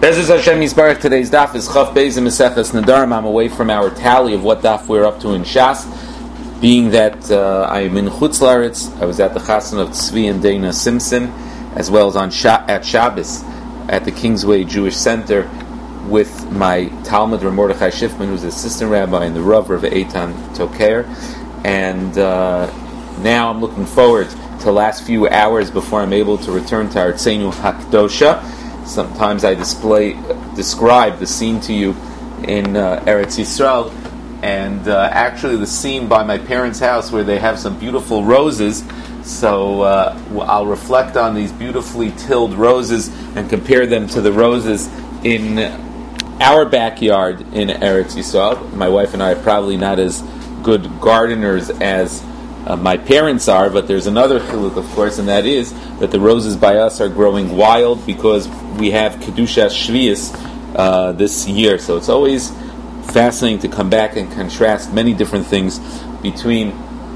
Bezos Hashem Yisbarach. Today's daf is Chaf Beis Meseches Nedarim. I'm away from our tally of what daf we're up to in Shas, being that I am in Chutz Laretz. I was at the Chassan of Tzvi and Dana Simpson, as well as at Shabbos at the Kingsway Jewish Center with my Talmud Rav Mordechai Schiffman, who's assistant rabbi, and the Rav Eitan Toker. And now I'm looking forward to the last few hours before I'm able to return to Artzeinu Hakdosha. Sometimes I describe the scene to you in Eretz Yisrael, and actually the scene by my parents' house where they have some beautiful roses. So I'll reflect on these beautifully tilled roses and compare them to the roses in our backyard in Eretz Yisrael. My wife and I are probably not as good gardeners as my parents are, but there's another chiluk, of course, and that is that the roses by us are growing wild because we have Kedushas Shvius this year. So it's always fascinating to come back and contrast many different things between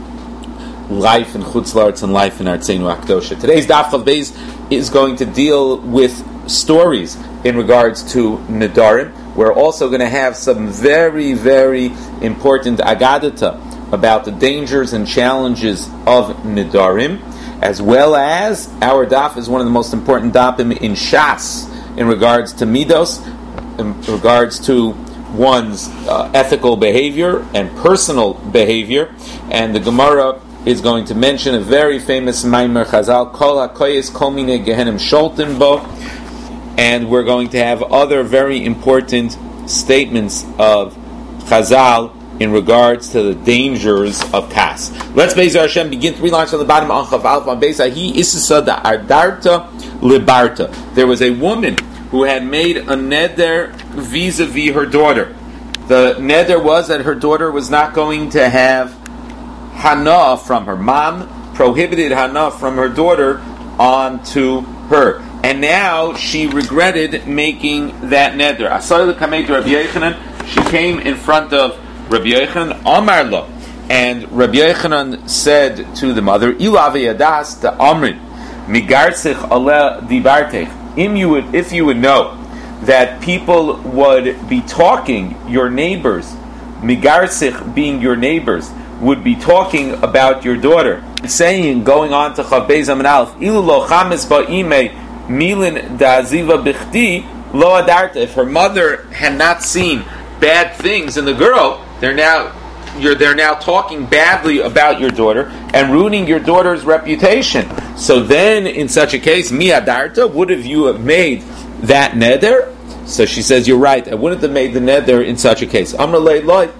life in Chutz Laretz and life in Artzeinu Hakdosha. Today's Daf Chav Beis is going to deal with stories in regards to Nedarim. We're also going to have some very, very important Agadata about the dangers and challenges of Nedarim, as well as our daf is one of the most important dafim in Shas in regards to Midos, in regards to one's ethical behavior and personal behavior. And the Gemara is going to mention a very famous Maimer Chazal, Kol HaKoyes Kol Minei Gehenim Sholten Bo, and we're going to have other very important statements of Chazal in regards to the dangers of Kas. Let's Be'ezer Hashem begin 3 lines from the bottom of Chav Aleph on Beis Ahi Isisa da Ardarta Libarta. There was a woman who had made a neder vis-a-vis her daughter. The neder was that her daughter was not going to have Hana from her. Mom prohibited Hana from her daughter onto her. And now she regretted making that neder. Asar l'kamei to Rabbi Yochanan. She came in front of Rabbi Yochanan, Amar lo, and Rabbi Yochanan said to the mother, Ilave yadas the Amrin, migarsich ale dibartech. If you would know that people would be talking, your neighbors, migarsich being your neighbors, would be talking about your daughter, saying, going on to Chav Beis Amud Aleph, ilu lo chames ba'imei milin da'aziva bichti lo adarta. If her mother had not seen bad things in the girl, they're now talking badly about your daughter and ruining your daughter's reputation. So then, in such a case, mi adarta, would have you have made that neder? So she says, you're right, I wouldn't have made the neder in such a case. Amr le'loi,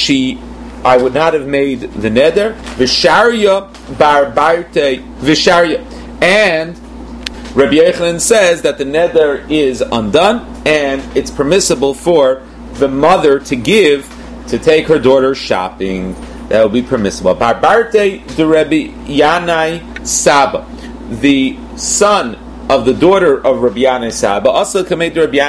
I would not have made the neder. Visharya barbarte visharya. And Rabbi Yochanan says that the neder is undone and it's permissible for the mother to take her daughter shopping. That would be permissible. Barbarte de Rabbi Yanai Saba, the son of the daughter of Rabbi Yanai Saba, also came to Rabbi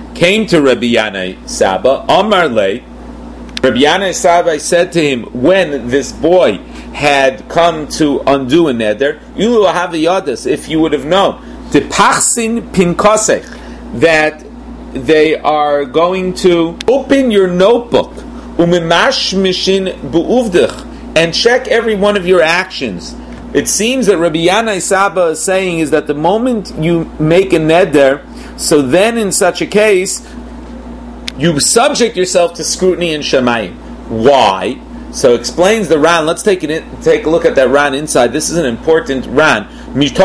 Yanai Saba. Amar le, Rabbi Yanai Saba said to him, when this boy had come to undo a neder, Yulu Haviyadas, if you would have known, Tepachsin Pinkosech, that they are going to open your notebook, umimashmishin bu'uvdich, and check every one of your actions. It seems that Rabbi Yanai Saba is saying is that the moment you make a neder, so then in such a case, you subject yourself to scrutiny in Shamayim. Why? So explains the Ran. Let's take a look at that Ran inside. This is an important Ran. If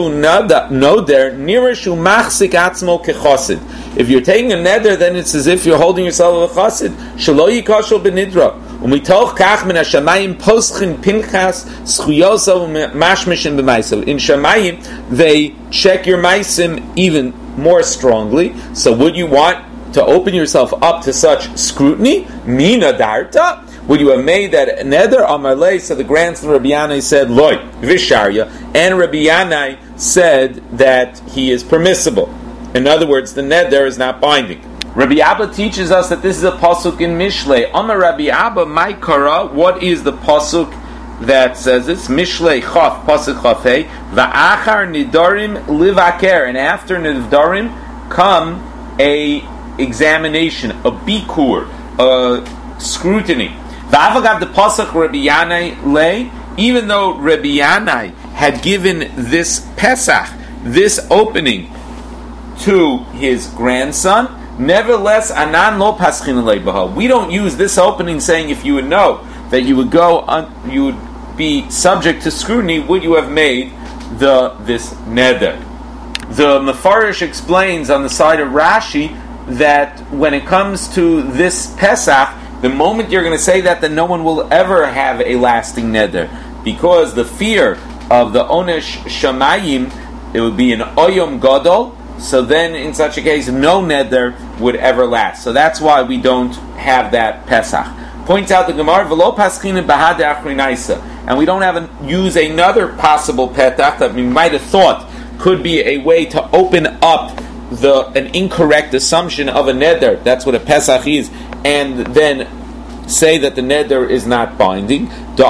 you're taking a neder, then it's as if you're holding yourself a chassid. Shelo yikashel benidra. Umitoch kach min hashamayim poschin pinchas schuyosa umashmishin b'maisav. In Shamayim, they check your maisim even more strongly. So would you want to open yourself up to such scrutiny? Mina darta? Would you have made that neder? Amar le, so the grandson of Rabbi Yanai said, loy, visharya, and Rabbi Yanai said that he is permissible. In other words, the neder is not binding. Rabbi Abba teaches us that this is a pasuk in Mishlei. Amar Rabbi Abba, my kara, what is the pasuk that says this? Mishlei chaf, pasuk chafei, va'achar nidarim livaker, and after nidarim come a examination, a bikur, a scrutiny. V'avagav the pasach Rabbi Yanai lay, even though Rabbi Yanai had given this Pesach, this opening, to his grandson, nevertheless, anan lo paschin leibaha. We don't use this opening saying if you would know that you would you would be subject to scrutiny, would you have made this neder? The Mefarish explains on the side of Rashi that when it comes to this Pesach, the moment you're going to say that, then no one will ever have a lasting neder, because the fear of the onesh shamayim, it would be an oyom gadol. So then, in such a case, no neder would ever last. So that's why we don't have that Pesach. Points out the Gemara, v'lo paschina b'had achrinaisa, and we don't use another possible petach that we might have thought could be a way to open up an incorrect assumption of a neder. That's what a Pesach is, and then say that the neder is not binding.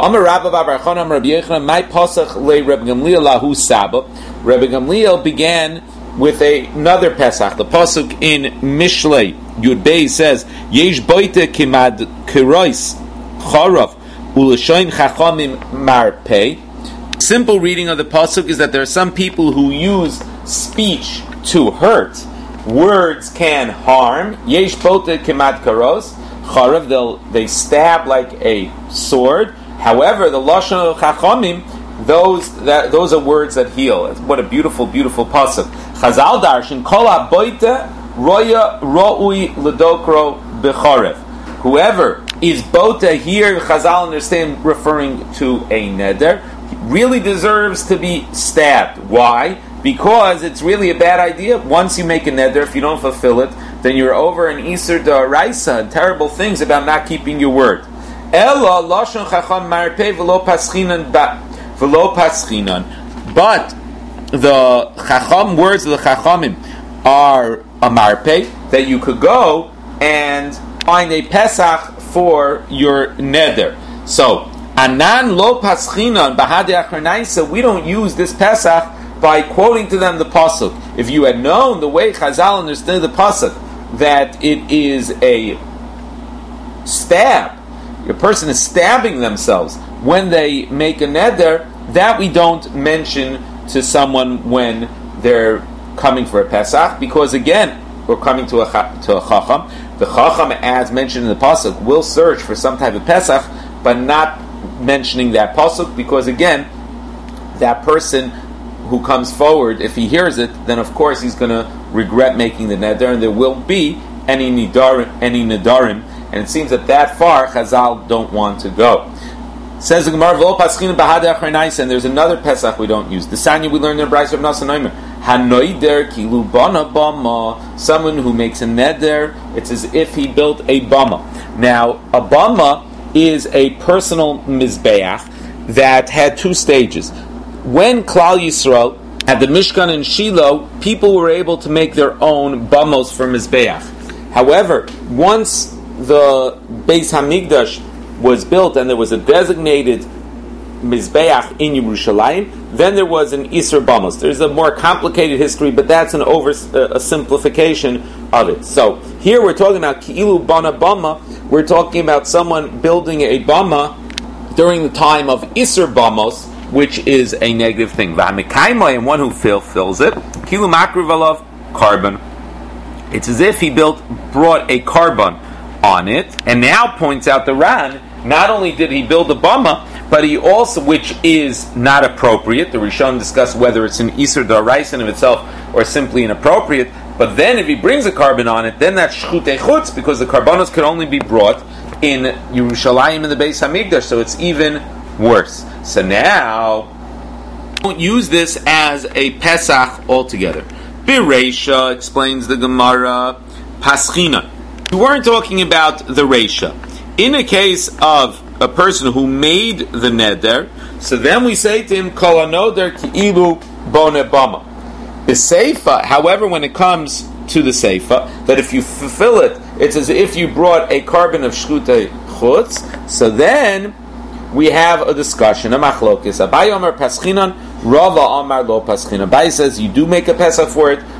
My Pesach le Reb Gamliel lahu saba. Reb Gamliel began with another Pesach. The pasuk in Mishlei Yud Bey says, "Yesh boite kimad kirois charav u'l'shoin chachamim marpei." Simple reading of the pasuk is that there are some people who use speech to hurt. Words can harm. Yesh boite kimad kirois charav. They stab like a sword. However, the lashon of chachamim, those are words that heal. What a beautiful, beautiful pasuk. Chazal darshan kol haboite roya ro'ui ledokro becharev. Whoever is bota here, Chazal understand referring to a neder, really deserves to be stabbed. Why? Because it's really a bad idea. Once you make a neder, if you don't fulfill it, then you're over an Isur D'Oraisa and terrible things about not keeping your word. Ela lashon chacham marpei v'lo paschinan v'lo paschinan. But the chacham words of the chachamim are a marpei, that you could go and find a Pesach for your neder. So anan lo paschinan b'hadei achrinaisa. We don't use this Pesach by quoting to them the pasuk. If you had known the way Chazal understood the pasuk, that it is a stab, a person is stabbing themselves when they make a neder, that we don't mention to someone when they're coming for a Pesach, because again, we're coming to a Chacham. The Chacham, as mentioned in the pasuk, will search for some type of Pesach, but not mentioning that pasuk, because again, that person who comes forward, if he hears it, then of course he's going to regret making the neder, and there will be any nedarim, and it seems that far Chazal don't want to go. Says the Gemara, "V'lo paschin b'hadei achrinaisa," and there's another Pesach we don't use. The Sanya we learned in the Brayso of Nasa Noimer, hanoider kilu bana bama. Someone who makes a neder, it's as if he built a bama. Now, a bama is a personal mizbeach that had two stages. When Klal Yisrael had the Mishkan in Shiloh, people were able to make their own bamos for mizbeach. However, once the Beis Hamikdash was built and there was a designated Mizbeach in Yerushalayim, then there was an Isser Bamos. There's a more complicated history, but that's a simplification of it. So here we're talking about Ki'ilu Bana Bama. We're talking about someone building a Bama during the time of Isser Bamos, which is a negative thing. V'hamikaimai, and one who fills it, Ki'ilu Makriv Alav Carbon. It's as if he brought a carbon on it, and now points out the Ran, not only did he build a bama, but he also, which is not appropriate, the Rishon discussed whether it's an Isur D'Oraisa in of itself or simply inappropriate, but then if he brings a carbon on it, then that's Shchutei Chutz, because the carbonos could only be brought in Yerushalayim in the Beis Hamikdash, so it's even worse. So now, don't use this as a Pesach altogether. Bereisha, explains the Gemara, Paschina. We weren't talking about the Reisha. In a case of a person who made the neder, so then we say to him, Kol hanoder ki'ilu bone bama. The Seifa, however, when it comes to the Seifa, that if you fulfill it, it's as if you brought a carbon of Shchutei Chutz, so then we have a discussion, a machlokis. Abai Omer Paschinan, Rava Amar Lo Paschinan. Abai says you do make a Pesach for it,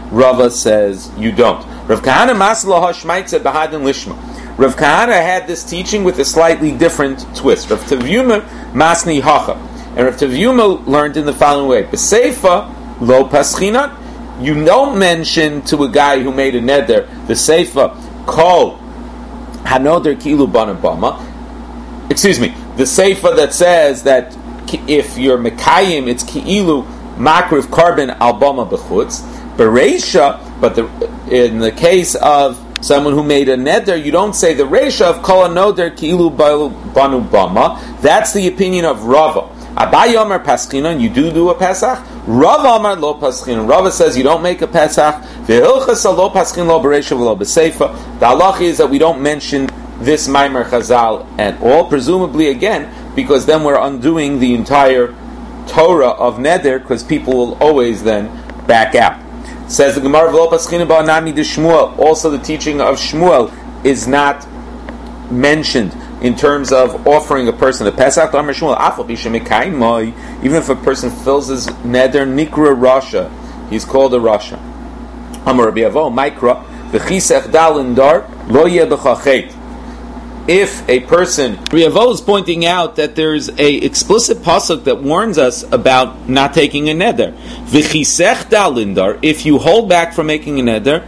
Rava says you don't. Rav Kahana Maslah Hashmaitze Bahadin Lishma. Rav Kahana had this teaching with a slightly different twist. Rav Taviyuma Masni Hacha. And Rav Taviyuma learned in the following way. B'Seifa Lo Paschinat. You don't mention to a guy who made a neder, the Seifa, Kol Hanoder Kilu Banabama. Excuse me, the Seifa that says that if you're Mekayim, it's Ki'ilu Makriv Karban Albama Bechutz. Bereisha, but in the case of someone who made a neder, you don't say the Reisha of Kol Hanoder Ki'ilu Banu Bama. That's the opinion of Rava. Abai Yomer Paskinon, you do a Pesach. Rava Amar Lo Paskinon. Rava says you don't make a Pesach. Ve'ilchas Lo Paskin Lo Bereisha V'Lo B'Seifa. The halacha is that we don't mention this Maimer Chazal at all, presumably again, because then we're undoing the entire Torah of Neder, because people will always then back out. Says the Gemara V'Lo Paskin Ba'anami de Shmuel. Also the teaching of Shmuel is not mentioned in terms of offering a person a Pesach. Even if a person fills his neder nikra rasha, he's called a rasha. If a person, Riavo is pointing out that there's a explicit pasuk that warns us about not taking a neder. If you hold back from making a neder,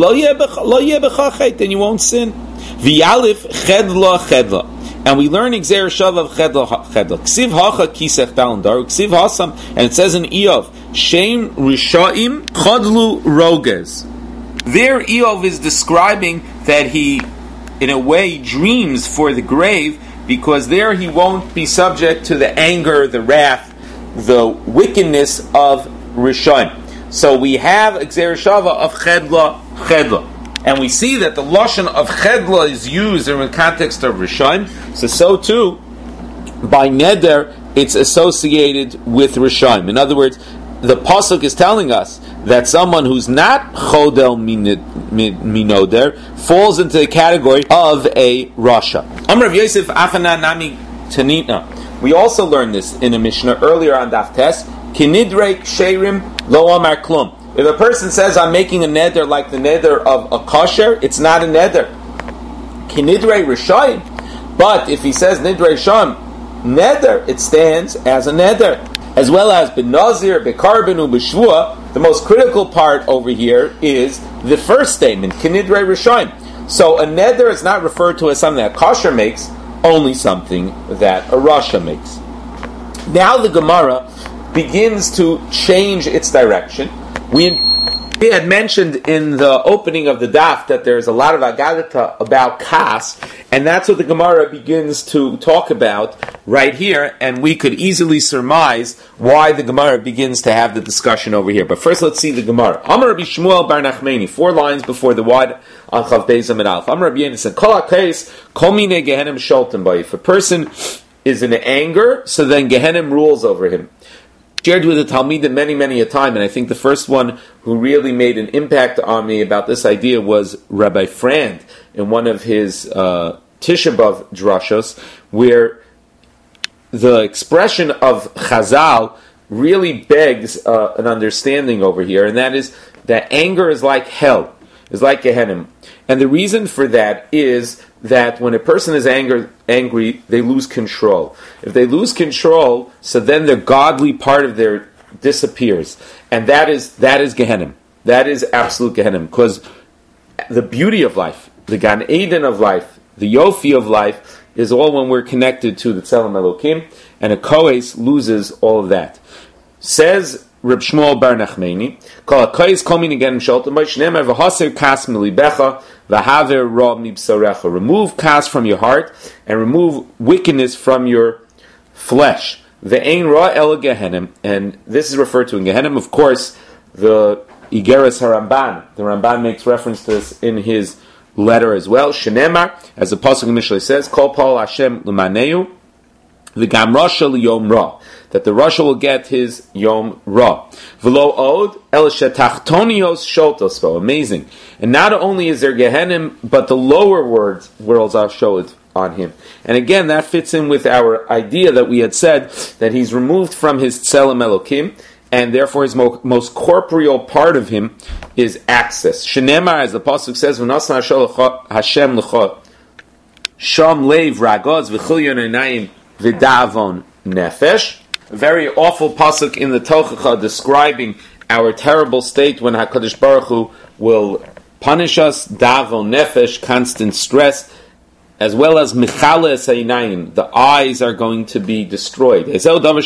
then you won't sin. V'yalif chedla chedla, and we learn Gzeir Shav of chedla chedla. Ksiv hacha kisech dalendar, ksiv hasam, and it says in Eov, Shem rishaim chodlu roges. There, Eov is describing that he, in a way, dreams for the grave, because there he won't be subject to the anger, the wrath, the wickedness of rishaim. So we have Gzeir Shava of chedla chedla. And we see that the lashon of chedla is used in the context of Rishon. So too, by neder, it's associated with Rishon. In other words, the pasuk is telling us that someone who's not chodel minoder falls into the category of a rasha. Amrav Yosef Afana Nami Tanina. We also learned this in a Mishnah earlier on Daf Tes. Kinidrei ksherim lo amar klum. If a person says, I'm making a neder like the neder of a kosher, it's not a neder. Kinidrei rishayim. But if he says nidrei sham, neder, it stands as a neder. As well as benazir, bekarbenu, beshvua, the most critical part over here is the first statement, kinidrei rishayim. So a neder is not referred to as something that a kosher makes, only something that a rasha makes. Now the Gemara begins to change its direction. We had mentioned in the opening of the daf that there's a lot of agadata about kas, and that's what the Gemara begins to talk about right here, and we could easily surmise why the Gemara begins to have the discussion over here. But first let's see the Gemara. Amar Rabbi Shmuel bar Nachmani, 4 lines before the wad on Chav Beis Amid Aleph. Amar Rabbi Yehuda said, Kol HaKeis, Kol Minei Gehenim Sholtem Bo. If a person is in anger, so then Gehenim rules over him. Shared with the Talmidim many a time, and I think the first one who really made an impact on me about this idea was Rabbi Frand in one of his Tisha B'Av drashos, where the expression of Chazal really begs an understanding over here, and that is that anger is like hell, is like Gehenim. And the reason for that is that when a person is angry, they lose control. If they lose control, so then the godly part of their disappears. And that is Gehenim. That is absolute Gehenim. Because the beauty of life, the Gan Eden of life, the Yofi of life, is all when we're connected to the Tzelem Elokim, and a Kohes loses all of that. Says Reb Shmuel bar Nachmani, Kol HaKoyes Kol Min Gehenim Sholtem Bo, Shneimar V'Haser Kas Milibecha, V'Haver Ra Mibsarecha. Remove kas from your heart, and remove wickedness from your flesh. Ve'ein Ra El Gehenim, and this is referred to in Gehenim. Of course, the Igeres HaRamban, the Ramban makes reference to this in his letter as well. Shneimar, as the pasuk initially says, Kol Pal Hashem L'Maneu, V'Gam Rasha L'Yom Ra, that the Rasha will get his Yom Ra. V'lo od el shetachtonios sholtos bo. Amazing. And not only is there Gehenim, but the lower worlds are showed on him. And again, that fits in with our idea that we had said that he's removed from his Tzelem Elokim, and therefore his most corporeal part of him is access. Shenemar, as the pasuk says, "V'nasna Hashem l'cha sham leiv ragoz v'chilyon einayim v'davon nefesh." A very awful pasuk in the Tochacha describing our terrible state when HaKadosh Baruch Hu will punish us, davon nefesh, constant stress, as well as michales einayim, the eyes are going to be destroyed. That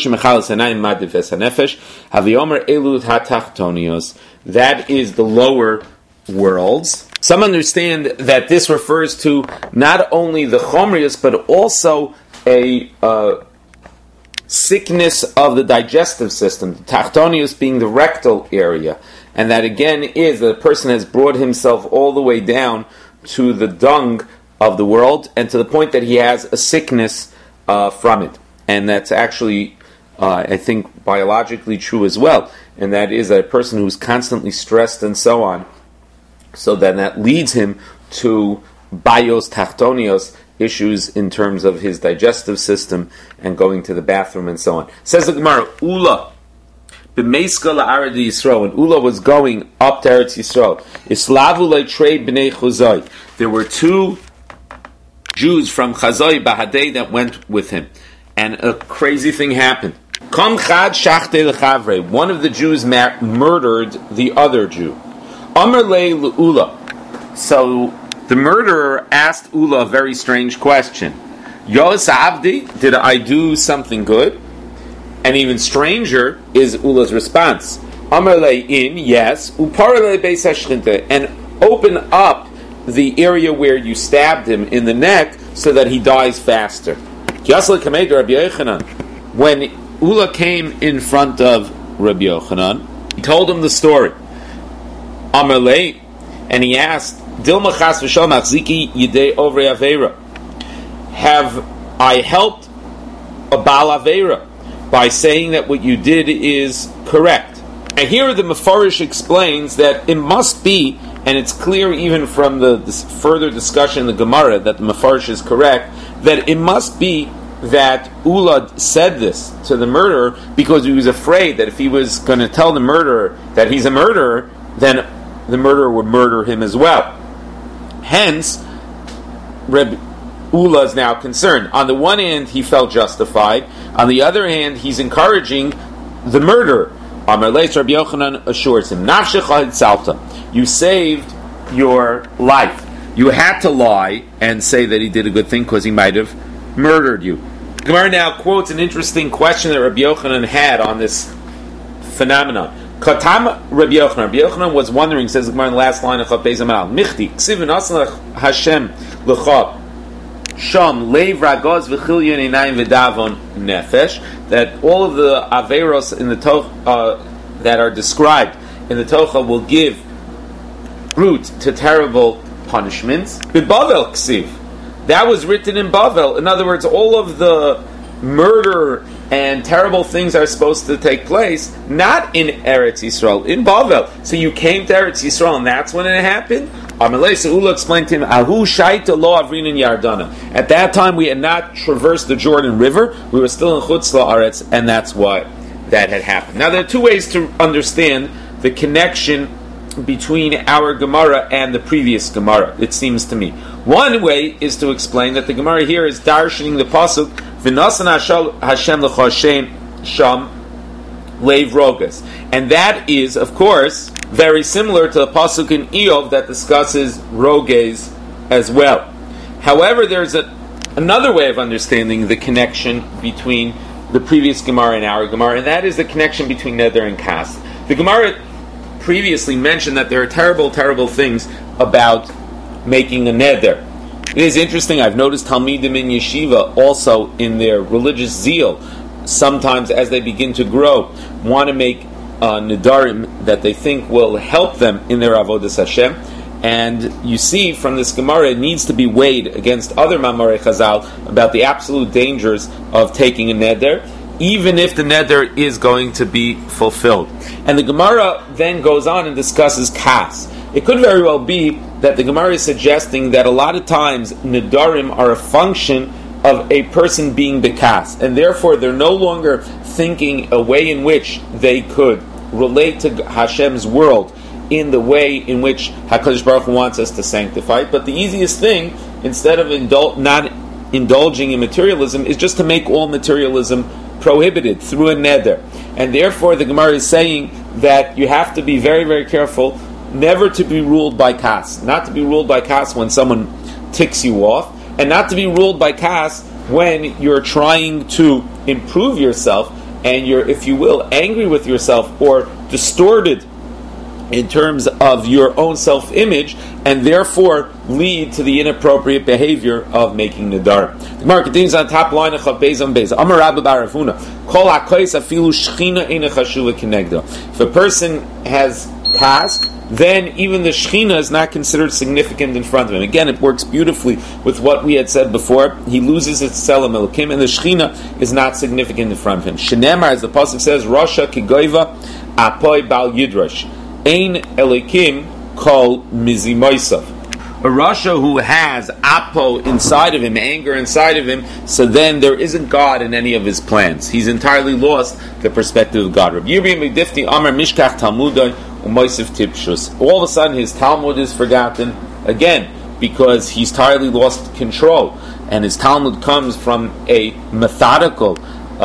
is the lower worlds. Some understand that this refers to not only the chomrius, but also a sickness of the digestive system, the tachtonius being the rectal area, and that again is that the person has brought himself all the way down to the dung of the world, and to the point that he has a sickness from it. And that's actually, I think, biologically true as well, and that is that a person who's constantly stressed and so on, so then that leads him to bios tachtonios, issues in terms of his digestive system and going to the bathroom and so on. Says the Gemara, Ula, b'meiska la'arad Yisrael, when Ula was going up to Eretz Yisrael, Islavu le'trei b'nei Chuzai, there were two Jews from Chazai Bahadei that went with him, and a crazy thing happened. Kam chad shachte lechavre, one of the Jews murdered the other Jew. Amar le Ula, so the murderer asked Ula a very strange question. Yos Avdi, did I do something good? And even stranger is Ula's response. Amar le in, yes, upar le beis hashchinte, and open up the area where you stabbed him in the neck so that he dies faster. When Ula came in front of Rabbi Yochanan, he told him the story. Amar le, and he asked, Dilma chas v'shal machziki yidei ovrei aveira. Have I helped a Baal Aveira by saying that what you did is correct? And here the Mefarish explains that it must be, and it's clear even from this further discussion in the Gemara that the Mefarish is correct, that it must be that Ula said this to the murderer because he was afraid that if he was going to tell the murderer that he's a murderer, then the murderer would murder him as well. Hence, Reb Ula is now concerned. On the one hand, he felt justified. On the other hand, he's encouraging the murderer. Amar leis Rabbi Yochanan assures him, Nafshecha hitzalta, you saved your life. You had to lie and say that he did a good thing because he might have murdered you. Gemara now quotes an interesting question that Rabbi Yochanan had on this phenomenon. Katam Rabbi Yochanan. Rabbi Yochanan was wondering, says the Gemara in the last line of Chav Beis Amal, Michti, Ksivin Aslach Hashem L'cha Sham Leiv Ragoz V'chilyon Einayim V'davon Nefesh, that all of the Averos in the that are described in the Tocha will give root to terrible punishments. B'Bavel Ksiv, that was written in Bavel. In other words, all of the murder and terrible things are supposed to take place not in Eretz Yisrael, in Bavel. So you came to Eretz Yisrael, and that's when it happened. So Ula explained to him, Ahu shaita lo avrin in Yardana. At that time, we had not traversed the Jordan River. We were still in Chutz La'aretz, and that's why that had happened. Now, there are two ways to understand the connection between our Gemara and the previous Gemara, it seems to me. One way is to explain that the Gemara here is darshaning the pasuk V'nasan Hashem l'choshen sham leiv rogas, and that is, of course, very similar to the pasuk in Eov that discusses roges as well. However, there's another way of understanding the connection between the previous Gemara and our Gemara, and that is the connection between Neder and Kas. The Gemara previously mentioned that there are terrible, terrible things about making a neder. It is interesting, I've noticed Talmidim in Yeshiva also in their religious zeal, sometimes as they begin to grow, want to make nedarim that they think will help them in their avodas Hashem. And you see from this Gemara, it needs to be weighed against other Mamarei Chazal about the absolute dangers of taking a neder, even if the neder is going to be fulfilled. And the Gemara then goes on and discusses kas. It could very well be that the Gemara is suggesting that a lot of times nedarim are a function of a person being bekas, and therefore they're no longer thinking a way in which they could relate to Hashem's world in the way in which HaKadosh Baruch Hu wants us to sanctify it. But the easiest thing, instead of not indulging in materialism, is just to make all materialism prohibited through a neder. And therefore the Gemara is saying that you have to be very, very careful never to be ruled by kas. Not to be ruled by kas when someone ticks you off, and not to be ruled by kas when you're trying to improve yourself and you're, if you will, angry with yourself or distorted in terms of your own self-image, and therefore lead to the inappropriate behavior of making nidar. The Gemara continues on top line of Chav Beis on Beis. Amar Rabbi Bar Ravuna, Kol hakois afilu shchina eina chashuva kinegdo. If a person has kas, then even the Shechina is not considered significant in front of him. Again, it works beautifully with what we had said before. He loses its Tzelem Elokim, and the Shechina is not significant in front of him. Shenemar, as the Pasuk says, Rasha kigoiva apoi bal yidrash. Ein Elokim kol mizimoisav. A Rasha who has apo inside of him, anger inside of him, so then there isn't God in any of his plans. He's entirely lost the perspective of God. Rabbi Yirmiyah Megdifti Amar Mishkach Talmudai U'Moisif Tipshus. All of a sudden his Talmud is forgotten again because he's entirely lost control, and his Talmud comes from a methodical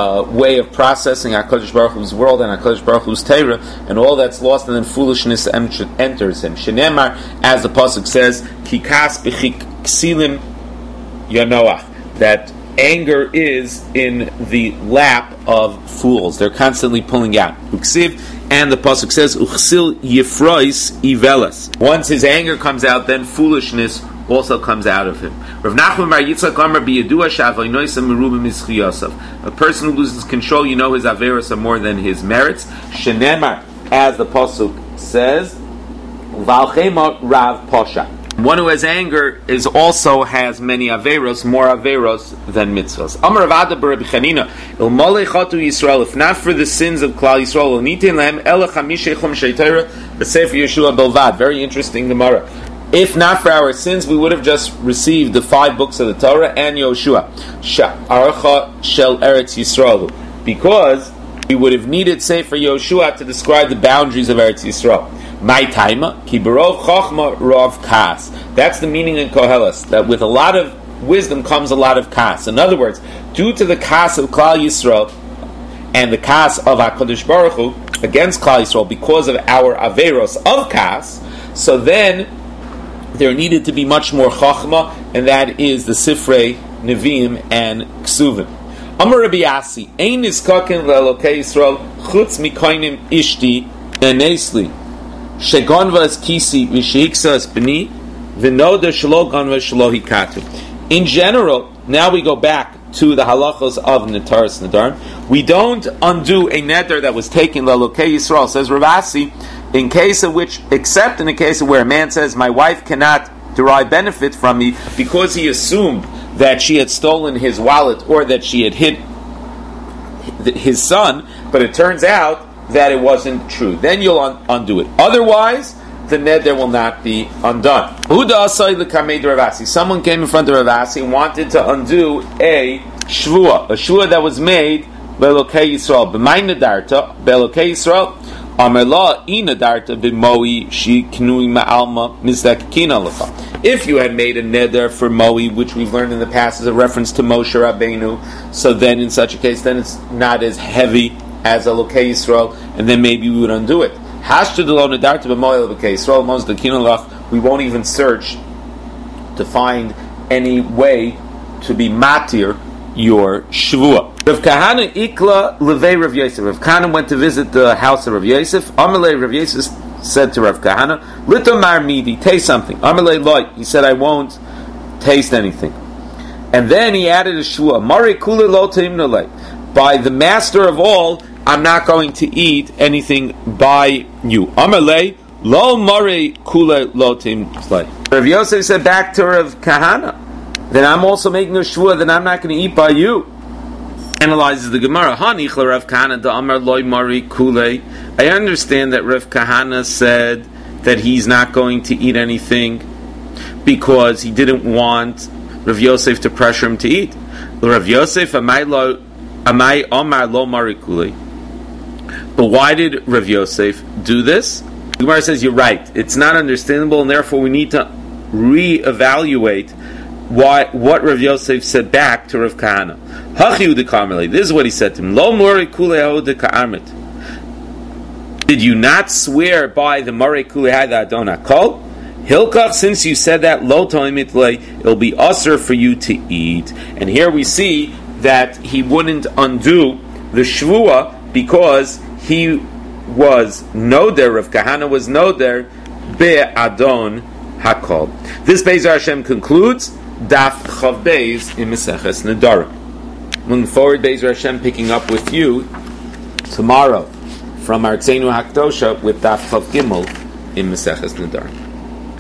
way of processing HaKadosh Baruch Hu's world and HaKadosh Baruch Hu's Torah, and all that's lost, and then foolishness enters him. Shenemar, as the Pasuk says, Kikas b'chiksilim yanoach, that anger is in the lap of fools. They're constantly pulling out. Uksiv, and the Pasuk says, Uchsil yifrois ivelas. Once his anger comes out, then foolishness also comes out of him. Rav Nachman Bar Yitzchak Amar biyadua she'avonoisa merubim mizchiyosav. A person who loses control, you know his averos are more than his merits. Shenemar, as the Pasuk says, Valchema Rav Posha. One who has anger has many averos, more averos than mitzvahs. Amar Rav Ada bar Rabbi Chanina, Ilmolei chatu Yisrael, if not for the sins of Klal Yisrael, nitin lehem ela chamishay chum sheitera b'sefer Yeshua belvad. Very interesting Gemara. If not for our sins, we would have just received the 5 books of the Torah and Yoshua, Sha'archa Shel Eretz Yisrael, because we would have needed Sefer Yoshua to describe the boundaries of Eretz Yisrael. My taima, ki berov chochma rov kas. That's the meaning in Koheles, that with a lot of wisdom comes a lot of kas. In other words, due to the kas of Klal Yisrael and the kas of HaKadosh Baruch Hu against Klal Yisrael, because of our averos of kas, so then there needed to be much more chachma, and that is the Sifrei, Nevi'im, and Ksuvim. Amar Rabbi Yasi, Ein niskakin le'elokei Yisrael chutz mikoinim ishti nenesli shegonva es kisi v'shehiksa es b'ni v'noda shelo gonva shelo hikatu. In general, now we go back to the halachos of Netaris Nedarim. We don't undo a neder that was taken le'elokei Yisrael, says Rav Asi, in case of which, except in the case of where a man says, my wife cannot derive benefit from me because he assumed that she had stolen his wallet or that she had hit his son, but it turns out that it wasn't true. Then you'll undo it. Otherwise, the neder will not be undone. Someone came in front of Rav Asi and wanted to undo a shvua that was made be'elokei Yisrael. B'may nedarta be'elokei Yisrael. If you had made a neder for Mo'i, which we've learned in the past as a reference to Moshe Rabbeinu, so then in such a case, then it's not as heavy as a Elokei Yisrael, and then maybe we would undo it. We won't even search to find any way to be matir your shvua. Rav Kahana ikla levei Rav Yosef. Rav Kahana went to visit the house of Rav Yosef. Amalei Rav Yosef said to Rav Kahana, "Litomar midi, taste something." Amalei loy. He said, "I won't taste anything." And then he added a shvua. Mari kule lo teimnalei. By the master of all, I'm not going to eat anything by you. Amalei lo mari kule lo teimnalei. Rav Yosef said back to Rav Kahana, then I'm also making a shvua that I'm not going to eat by you. Analyzes the Gemara. Rav Kahana da Amar loy mari kule. I understand that Rav Kahana said that he's not going to eat anything because he didn't want Rav Yosef to pressure him to eat. Rav Yosef Amai Omar Lo Marikuli. But why did Rav Yosef do this? The Gemara says you're right. It's not understandable, and therefore we need to reevaluate what Rav Yosef said back to Rav Kahana. This is what he said to him. Lo Marikuli Ka'armit. Did you not swear by the Marei Kulei the Adon HaKol? Hilkach, since you said that, lo toimitlei, it'll be usher for you to eat. And here we see that he wouldn't undo the shvua because he was noder, Rav Kahana was noder, be'adon hakol. This Be'ezer Hashem concludes Daf Chav Beis in Meseches Nedarim. Looking forward, Be'ezer Hashem, picking up with you tomorrow from Artzeinu Hakdosha with Daf Chav Gimel in Meseches Nedarim.